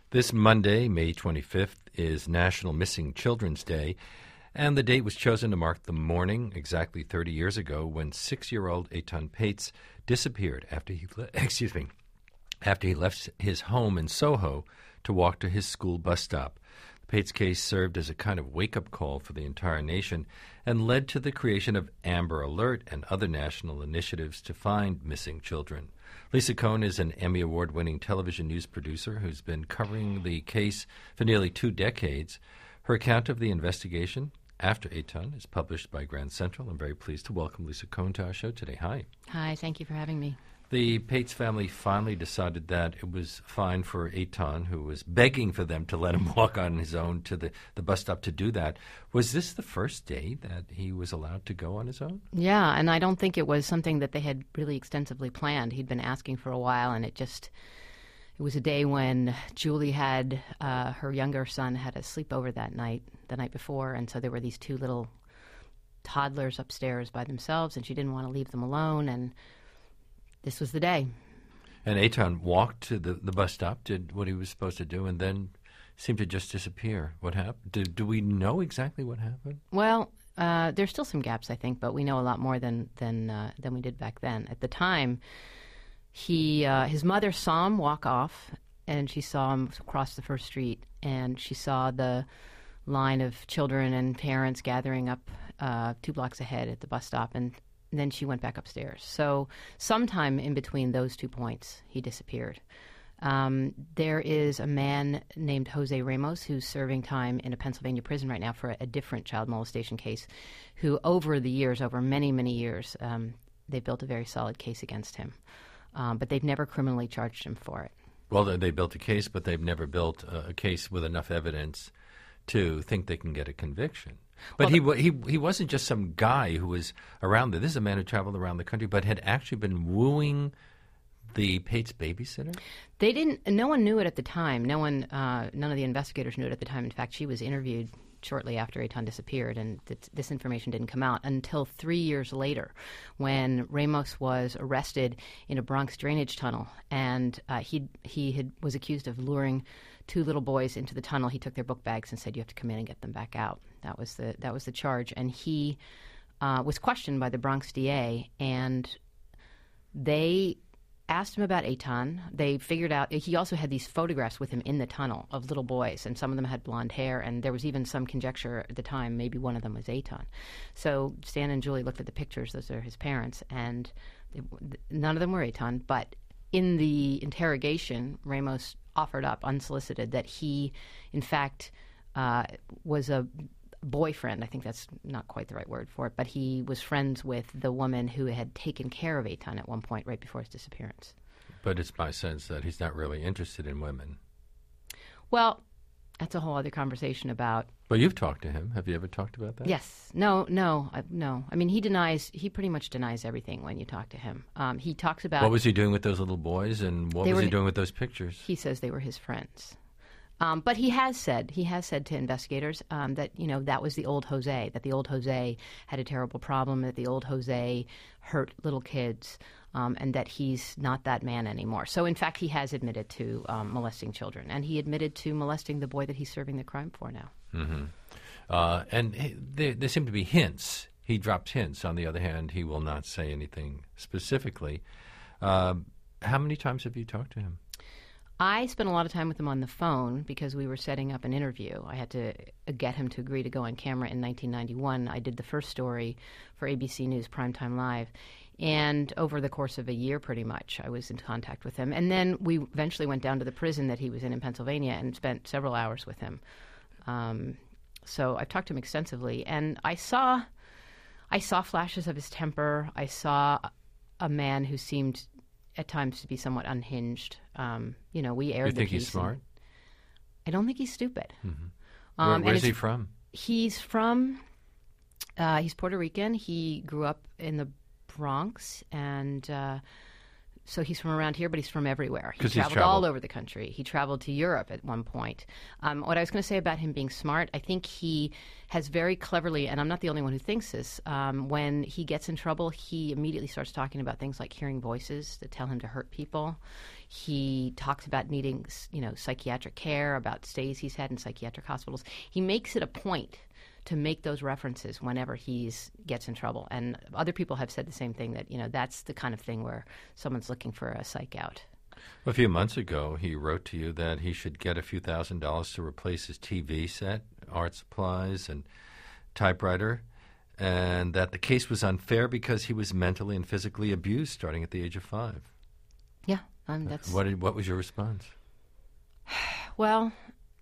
This Monday, May 25th, is National Missing Children's Day, and the date was chosen to mark the morning exactly 30 years ago when 6-year-old Eitan Paetz disappeared after he left his home in Soho to walk to his school bus stop. The Paetz case served as a kind of wake-up call for the entire nation and led to the creation of Amber Alert and other national initiatives to find missing children. Lisa Cohn is an Emmy Award-winning television news producer who's been covering the case for nearly 2 decades. Her account of the investigation after Eitan is published by Grand Central. I'm very pleased to welcome Lisa Cohn to our show today. Hi. Hi, thank you for having me. The Paetz family finally decided that it was fine for Eitan, who was begging for them to let him walk on his own to the bus stop, to do that. Was this the first day that he was allowed to go on his own? Yeah, and I don't think it was something that they had really extensively planned. He'd been asking for a while, and it was a day when Julie had, her younger son had a sleepover the night before, and so there were these 2 little toddlers upstairs by themselves, and she didn't want to leave them alone, and this was the day. And Eitan walked to the bus stop, did what he was supposed to do, and then seemed to just disappear. What happened? Do we know exactly what happened? Well, there's still some gaps, I think, but we know a lot more than we did back then. At the time, his mother saw him walk off, and she saw him cross the first street, and she saw the line of children and parents gathering up 2 blocks ahead at the bus stop, and then she went back upstairs. So sometime in between those 2 points, he disappeared. There is a man named Jose Ramos who's serving time in a Pennsylvania prison right now for a different child molestation case, who over many, many years, they built a very solid case against him. But they've never criminally charged him for it. Well, they built a case, but they've never built a case with enough evidence to think they can get a conviction. But he wasn't just some guy who was around there. This is a man who traveled around the country, but had actually been wooing the Paetz babysitter? They didn't. No one knew it at the time. None of the investigators knew it at the time. In fact, she was interviewed shortly after Eitan disappeared, and this information didn't come out until 3 years later, when Ramos was arrested in a Bronx drainage tunnel, and he was accused of luring 2 little boys into the tunnel. He took their book bags and said, "You have to come in and get them back out." That was the charge, and he was questioned by the Bronx DA, and they asked him about Eitan. They figured out he also had these photographs with him in the tunnel of little boys, and some of them had blonde hair, and there was even some conjecture at the time maybe one of them was Eitan. So Stan and Julie looked at the pictures. Those are his parents, and none of them were Eitan. But in the interrogation, Ramos offered up unsolicited that he, in fact, was a boyfriend. I think that's not quite the right word for it, but he was friends with the woman who had taken care of Eitan at one point right before his disappearance. But it's my sense that he's not really interested in women. Well, that's a whole other conversation about... But you've talked to him. Have you ever talked about that? Yes. No. I mean, he pretty much denies everything when you talk to him. He talks about... What was he doing with those little boys, and what was he doing with those pictures? He says they were his friends. But he has said to investigators that, that was the old Jose, that the old Jose had a terrible problem, that the old Jose hurt little kids, and that he's not that man anymore. So, in fact, he has admitted to molesting children, and he admitted to molesting the boy that he's serving the crime for now. Mm-hmm. And there seem to be hints. He drops hints. On the other hand, he will not say anything specifically. How many times have you talked to him? I spent a lot of time with him on the phone because we were setting up an interview. I had to get him to agree to go on camera in 1991. I did the first story for ABC News Primetime Live. And over the course of a year, pretty much, I was in contact with him. And then we eventually went down to the prison that he was in Pennsylvania and spent several hours with him. So I've talked to him extensively. And I saw flashes of his temper. I saw a man who seemed at times to be somewhat unhinged. We aired the piece. You think he's smart? I don't think he's stupid. Mm-hmm. Where's he from? He's Puerto Rican. He grew up in the Bronx, and So he's from around here, but he's from everywhere. He 'Cause he's traveled all traveled. over the country. He traveled to Europe at one point. What I was going to say about him being smart, I think he has very cleverly, and I'm not the only one who thinks this, when he gets in trouble, he immediately starts talking about things like hearing voices that tell him to hurt people. He talks about needing, psychiatric care, about stays he's had in psychiatric hospitals. He makes it a point to make those references whenever he gets in trouble. And other people have said the same thing, that, that's the kind of thing where someone's looking for a psych out. A few months ago, he wrote to you that he should get a few $1,000s to replace his TV set, art supplies, and typewriter, and that the case was unfair because he was mentally and physically abused starting at the age of 5. Yeah, that's... What was your response? Well,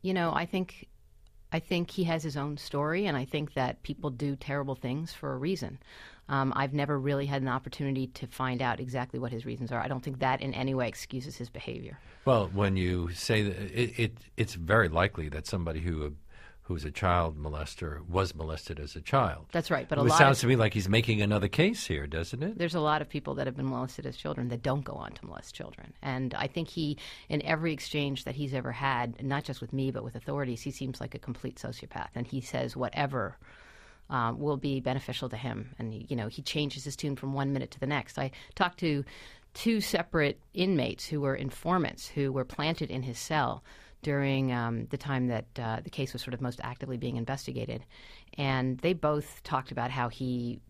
I think he has his own story, and I think that people do terrible things for a reason. I've never really had an opportunity to find out exactly what his reasons are. I don't think that in any way excuses his behavior. Well, when you say that, it's very likely that somebody who's a child molester was molested as a child. That's right, but it sounds to me like he's making another case here, doesn't it? There's a lot of people that have been molested as children that don't go on to molest children. And I think he, in every exchange that he's ever had, not just with me but with authorities, he seems like a complete sociopath. And he says whatever will be beneficial to him. And, he changes his tune from one minute to the next. I talked to 2 separate inmates who were informants who were planted in his cell during the time that the case was sort of most actively being investigated. And they both talked about how he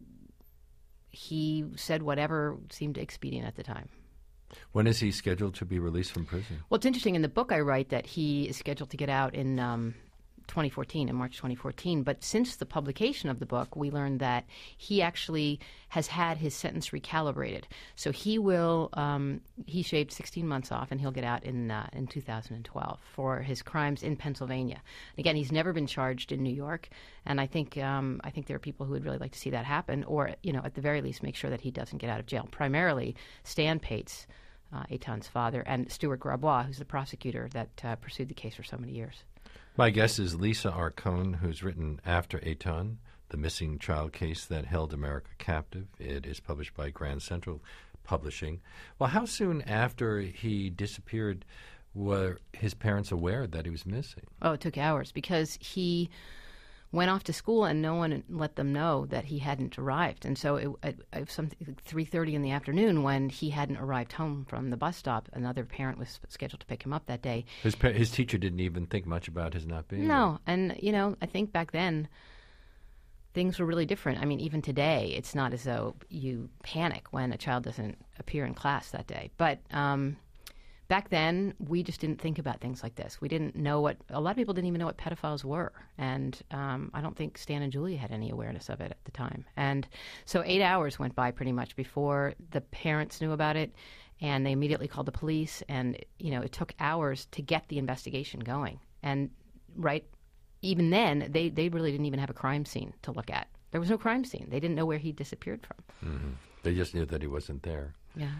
said whatever seemed expedient at the time. When is he scheduled to be released from prison? Well, it's interesting. In the book I write that he is scheduled to get out in 2014, in March 2014. But since the publication of the book, we learned that he actually has had his sentence recalibrated. So he will, he shaved 16 months off, and he'll get out in 2012 for his crimes in Pennsylvania. Again, he's never been charged in New York, and I think there are people who would really like to see that happen, or, at the very least, make sure that he doesn't get out of jail. Primarily, Stan Pates, Eitan's father, and Stuart Grabois, who's the prosecutor that pursued the case for so many years. My guest is Lisa Arcone, who's written After Eitan, the missing child case that held America captive. It is published by Grand Central Publishing. Well, how soon after he disappeared were his parents aware that he was missing? Oh, it took hours because he went off to school and no one let them know that he hadn't arrived. And so it was something like 3:30 in the afternoon when he hadn't arrived home from the bus stop. Another parent was scheduled to pick him up that day. His teacher didn't even think much about his not being there. No, and, I think back then things were really different. I mean, even today, it's not as though you panic when a child doesn't appear in class that day. But back then, we just didn't think about things like this. We didn't know a lot of people didn't even know what pedophiles were. And I don't think Stan and Julia had any awareness of it at the time. And so 8 hours went by pretty much before the parents knew about it, and they immediately called the police. And, it took hours to get the investigation going. And even then, they really didn't even have a crime scene to look at. There was no crime scene. They didn't know where he disappeared from. Mm-hmm. They just knew that he wasn't there. Yeah.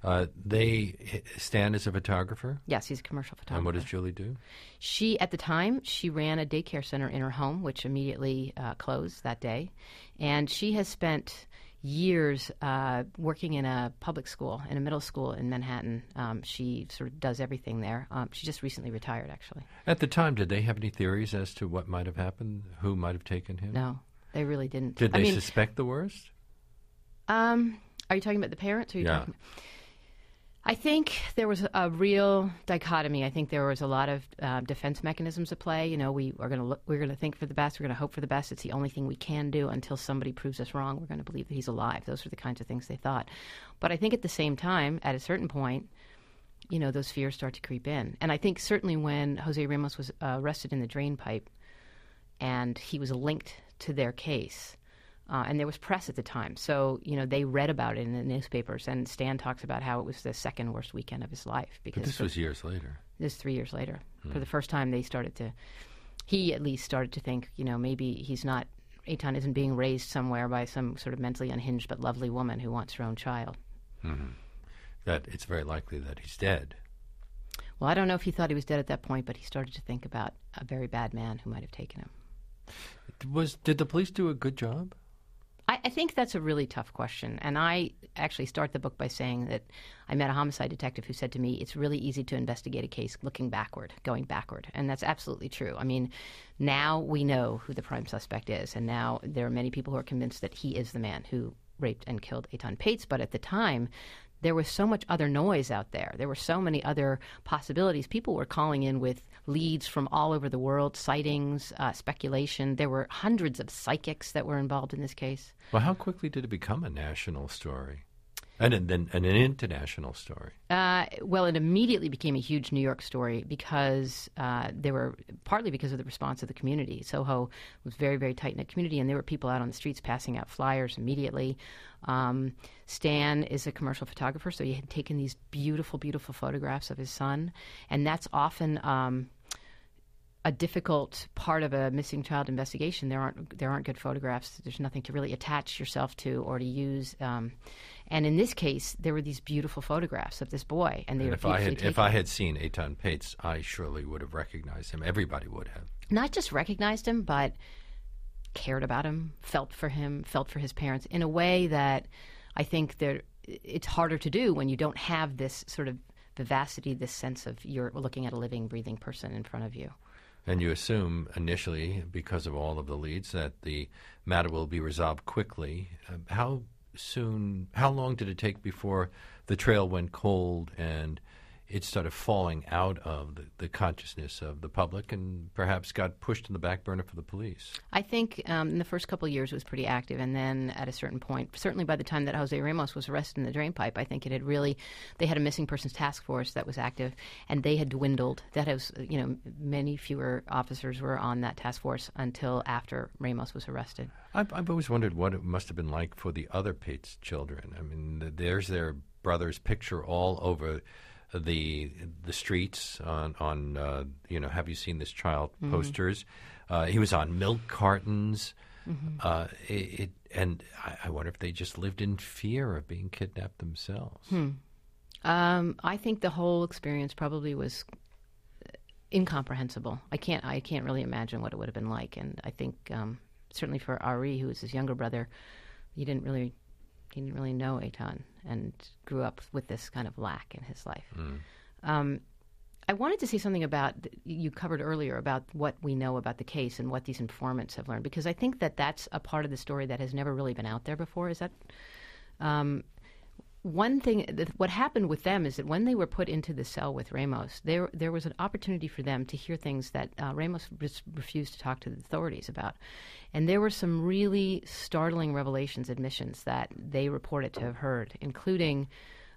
Stan is a photographer? Yes, he's a commercial photographer. And what does Julie do? At the time, she ran a daycare center in her home, which immediately closed that day. And she has spent years working in a public school, in a middle school in Manhattan. She sort of does everything there. She just recently retired, actually. At the time, did they have any theories as to what might have happened? Who might have taken him? No, they really didn't. Did they suspect the worst? Are you talking about the parents? Or are you talking about... I think there was a real dichotomy. I think there was a lot of defense mechanisms at play. We're going to think for the best. We're going to hope for the best. It's the only thing we can do until somebody proves us wrong. We're going to believe that he's alive. Those are the kinds of things they thought. But I think at the same time, at a certain point, those fears start to creep in. And I think certainly when Jose Ramos was arrested in the drain pipe, and he was linked to their case. And there was press at the time. So, they read about it in the newspapers. And Stan talks about how it was the second worst weekend of his life. But this was years later. This was 3 years later. For the first time, he at least started to think, maybe Eitan isn't being raised somewhere by some sort of mentally unhinged but lovely woman who wants her own child. Mm-hmm. That it's very likely that he's dead. Well, I don't know if he thought he was dead at that point, but he started to think about a very bad man who might have taken him. Did the police do a good job? I think that's a really tough question. And I actually start the book by saying that I met a homicide detective who said to me, it's really easy to investigate a case looking backward, going backward. And that's absolutely true. I mean, now we know who the prime suspect is. And now there are many people who are convinced that he is the man who raped and killed Eitan Pates. But at the time, there was so much other noise out there. There were so many other possibilities. People were calling in with leads from all over the world, sightings, speculation. There were hundreds of psychics that were involved in this case. Well, how quickly did it become a national story? And then an international story. Well, it immediately became a huge New York story because partly because of the response of the community. Soho was a very, very tight-knit community, and there were people out on the streets passing out flyers immediately. Stan is a commercial photographer, so he had taken these beautiful, beautiful photographs of his son, and that's often a difficult part of a missing child investigation. There aren't good photographs. There's nothing to really attach yourself to or to use. And in this case, there were these beautiful photographs of this boy, and they were beautifully taken. If I had seen Eitan Pates, I surely would have recognized him. Everybody would have. Not just recognized him, but cared about him, felt for him, felt for his parents in a way that I think it's harder to do when you don't have this sort of vivacity, this sense of you're looking at a living, breathing person in front of you. And you assume initially, because of all of the leads, that the matter will be resolved quickly. How long did it take before the trail went cold and it started falling out of the consciousness of the public and perhaps got pushed in the back burner for the police? I think in the first couple of years it was pretty active, and then at a certain point, certainly by the time that Jose Ramos was arrested in the drain pipe, I think they had a missing persons task force that was active, and they had dwindled. That was, many fewer officers were on that task force until after Ramos was arrested. I've always wondered what it must have been like for the other Pates children. I mean, there's their brother's picture all over the streets on have you seen this child posters. He was on milk cartons. And I wonder if they just lived in fear of being kidnapped themselves. I think the whole experience probably was incomprehensible. I can't really imagine what it would have been like. And I think certainly for Ari, who was his younger brother, he didn't really know Eitan and grew up with this kind of lack in his life. I wanted to say something about, you covered earlier, about what we know about the case and what these informants have learned, because I think that that's a part of the story that has never really been out there before. Is that one thing, what happened with them is that when they were put into the cell with Ramos, there was an opportunity for them to hear things that Ramos refused to talk to the authorities about. And there were some really startling revelations, admissions that they reported to have heard, including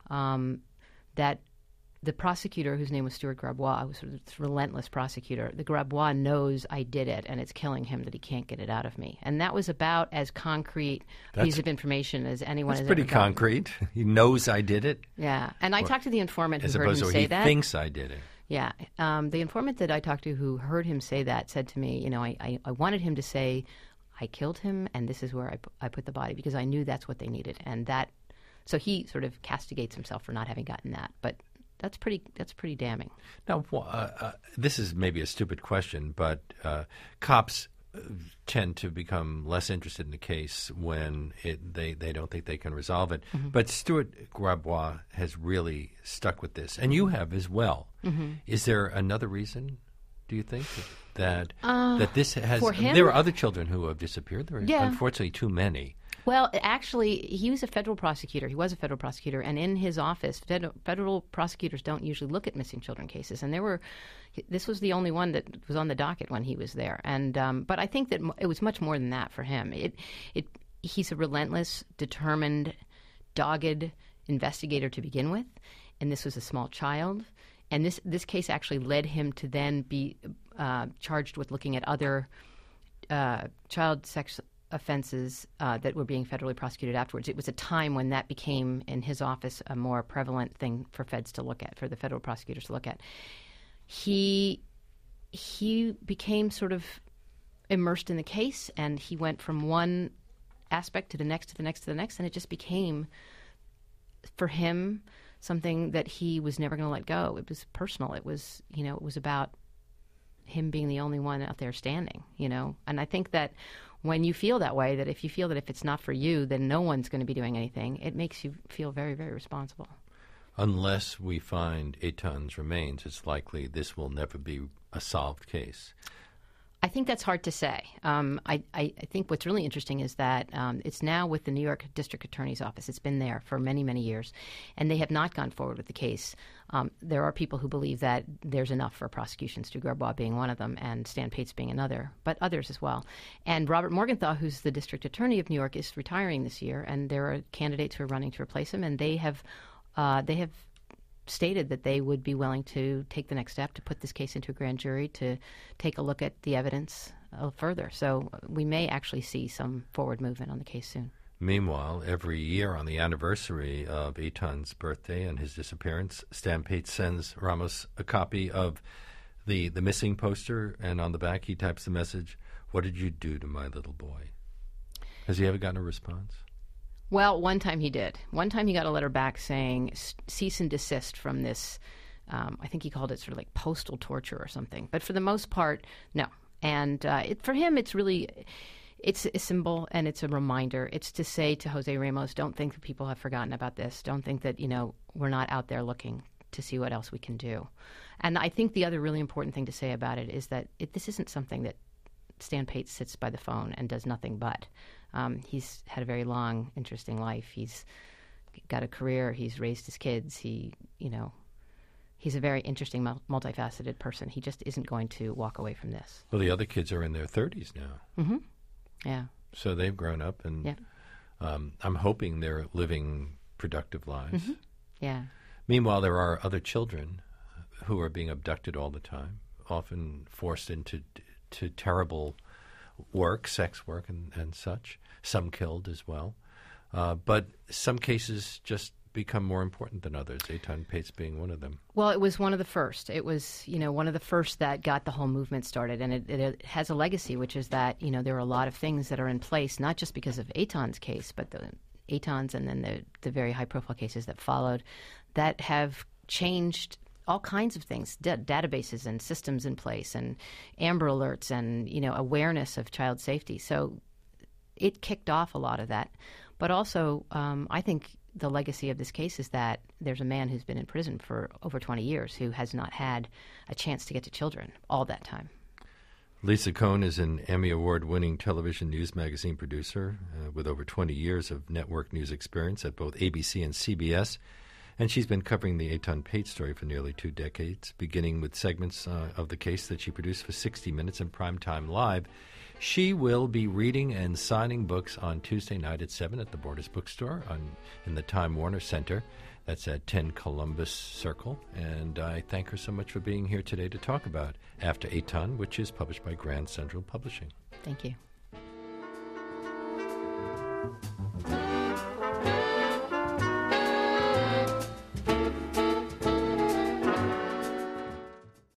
that the prosecutor, whose name was Stuart Grabois, was sort of this relentless prosecutor. The Grabois knows I did it, and it's killing him that he can't get it out of me. And that was about as concrete a piece of information as anyone has ever gotten. That's pretty concrete. He knows I did it. Yeah. And I talked to the informant who heard him say that. As opposed to he thinks I did it. Yeah. The informant that I talked to who heard him say that said to me, I wanted him to say, I killed him, and this is where I put the body, because I knew that's what they needed. And so he sort of castigates himself for not having gotten that. But that's pretty damning. Now, this is maybe a stupid question, but cops tend to become less interested in the case when they don't think they can resolve it. Mm-hmm. But Stuart Grabois has really stuck with this, and you have as well. Mm-hmm. Is there another reason, do you think, that this has? For him? There are other children who have disappeared. There are unfortunately too many. Well, actually, he was a federal prosecutor. He was a federal prosecutor, and in his office, federal prosecutors don't usually look at missing children cases, and this was the only one that was on the docket when he was there. And but I think that it was much more than that for him. He's a relentless, determined, dogged investigator to begin with, and this was a small child. And this case actually led him to then be charged with looking at other child sex offenses that were being federally prosecuted afterwards. It was a time when that became, in his office, a more prevalent thing for feds to look at, for the federal prosecutors to look at. He became sort of immersed in the case, and he went from one aspect to the next, to the next, to the next, and it just became, for him, something that he was never going to let go. It was personal. It was, it was about him being the only one out there standing, And I think that when you feel that way, that if you feel that if it's not for you, then no one's going to be doing anything, it makes you feel very, very responsible. Unless we find Eitan's remains, it's likely this will never be a solved case. I think that's hard to say. I think what's really interesting is that it's now with the New York District Attorney's Office. It's been there for many, many years, and they have not gone forward with the case. There are people who believe that there's enough for prosecution, Stu Garbois being one of them, and Stan Pates being another, but others as well. And Robert Morgenthau, who's the District Attorney of New York, is retiring this year, and there are candidates who are running to replace him, and they have stated that they would be willing to take the next step to put this case into a grand jury to take a look at the evidence further. So we may actually see some forward movement on the case soon. Meanwhile, every year on the anniversary of Eitan's birthday and his disappearance, Stan Pates sends Ramos a copy of the missing poster, and on the back he types the message, "What did you do to my little boy?" Has he ever gotten a response? Well, one time he did. One time he got a letter back saying cease and desist from this. I think he called it sort of like postal torture or something. But for the most part, no. And for him, it's a symbol and it's a reminder. It's to say to Jose Ramos, don't think that people have forgotten about this. Don't think that, we're not out there looking to see what else we can do. And I think the other really important thing to say about it is that this isn't something that Stan Pates sits by the phone and does nothing but. He's had a very long, interesting life. He's got a career. He's raised his kids. He's a very interesting, multifaceted person. He just isn't going to walk away from this. Well, the other kids are in their 30s now. Mm-hmm. Yeah. So they've grown up, and yeah. I'm hoping they're living productive lives. Mm-hmm. Yeah. Meanwhile, there are other children who are being abducted all the time, often forced into terrible work, sex work and such, some killed as well. But some cases just become more important than others, Eitan Pates being one of them. Well, it was one of the first. It was, one of the first that got the whole movement started. And it has a legacy, which is that, there are a lot of things that are in place, not just because of Eitan's case, but Eitan's and then the very high-profile cases that followed that have changed all kinds of things, databases and systems in place and Amber Alerts and, awareness of child safety. So it kicked off a lot of that. But also, I think the legacy of this case is that there's a man who's been in prison for over 20 years who has not had a chance to get to children all that time. Lisa Cohn is an Emmy Award-winning television news magazine producer with over 20 years of network news experience at both ABC and CBS. And she's been covering the Eitan Pates story for nearly 2 decades, beginning with segments of the case that she produced for 60 Minutes and Primetime Live. She will be reading and signing books on Tuesday night at 7 at the Borders Bookstore in the Time Warner Center. That's at 10 Columbus Circle. And I thank her so much for being here today to talk about After Eitan, which is published by Grand Central Publishing. Thank you.